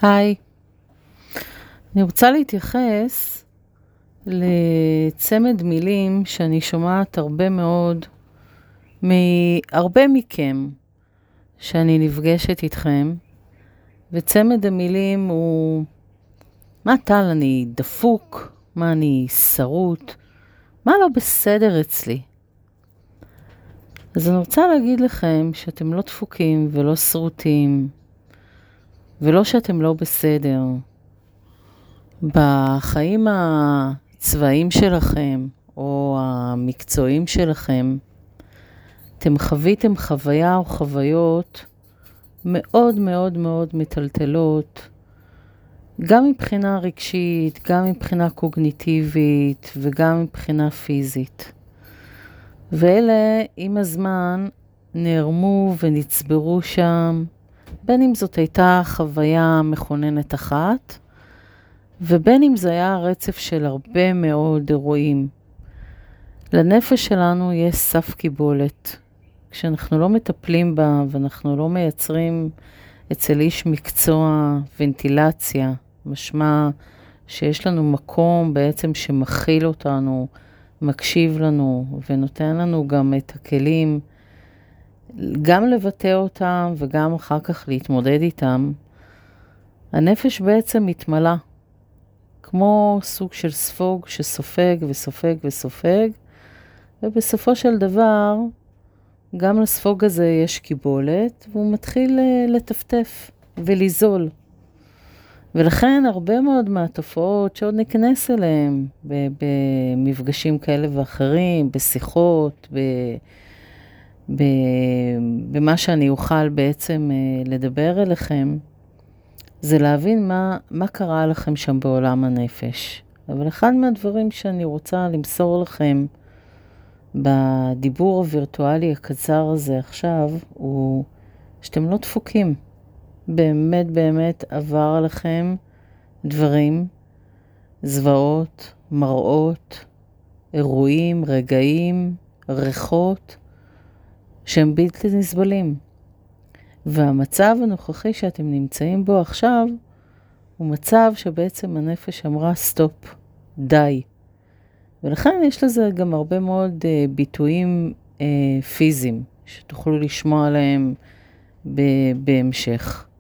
היי, אני רוצה להתייחס לצמד מילים שאני שומעת הרבה מאוד מהרבה מכם שאני נפגשת איתכם, וצמד המילים הוא מה טל, אני דפוק, מה אני שרוט, מה לא בסדר אצלי. אז אני רוצה להגיד לכם שאתם לא דפוקים ולא שרוטים, ולא שאתם לא בסדר. בחיים הצבאיים שלכם, או המקצועיים שלכם, אתם חוויתם חוויה או חוויות מאוד מאוד מאוד מטלטלות, גם מבחינה רגשית, גם מבחינה קוגניטיבית, וגם מבחינה פיזית. ואלה עם הזמן נערמו ונצברו שם, בין אם זאת הייתה חוויה מכוננת אחת, ובין אם זה היה רצף של הרבה מאוד אירועים. לנפש שלנו יש סף קיבולת. כשאנחנו לא מטפלים בה ואנחנו לא מייצרים אצל איש מקצוע ונטילציה, משמע שיש לנו מקום בעצם שמכיל אותנו, מקשיב לנו ונותן לנו גם את הכלים, גם לבטא אותם וגם אחר כך להתמודד איתם, הנפש בעצם מתמלא. כמו סוג של ספוג שסופג וסופג וסופג, ובסופו של דבר, גם לספוג הזה יש קיבולת, והוא מתחיל לטפטף ולזול. ולכן הרבה מאוד מהתופעות שעוד ניכנס אליהם, במפגשים כאלה ואחרים, בשיחות, במה שאני אוכל בעצם לדבר אליכם, זה להבין מה קרה לכם שם בעולם הנפש. אבל אחד מהדברים שאני רוצה למסור לכם בדיבור הווירטואלי הקצר הזה עכשיו, הוא שאתם לא דפוקים. באמת באמת עבר לכם דברים, זוועות, מראות, אירועים, רגעים, ריחות, שהם בלתי נסבלים. והמצב הנוכחי שאתם נמצאים בו עכשיו, הוא מצב שבעצם הנפש אמרה סטופ, די. ולכן יש לזה גם הרבה מאוד ביטויים פיזיים, שתוכלו לשמוע עליהם בהמשך.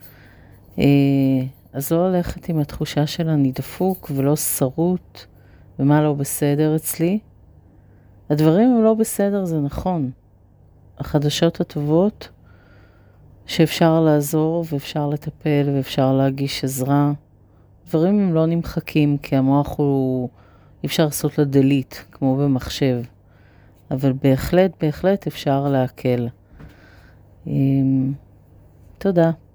אז לא ללכת עם התחושה של אני דפוק ולא שרוט, ומה לא בסדר אצלי. הדברים הם לא בסדר, זה נכון. החדשות הטובות, שאפשר לעזור ואפשר לטפל ואפשר להגיש עזרה. דברים הם לא נמחקים כי המוח הוא, אי אפשר לעשות לו דליט כמו במחשב. אבל בהחלט אפשר להקל. תודה.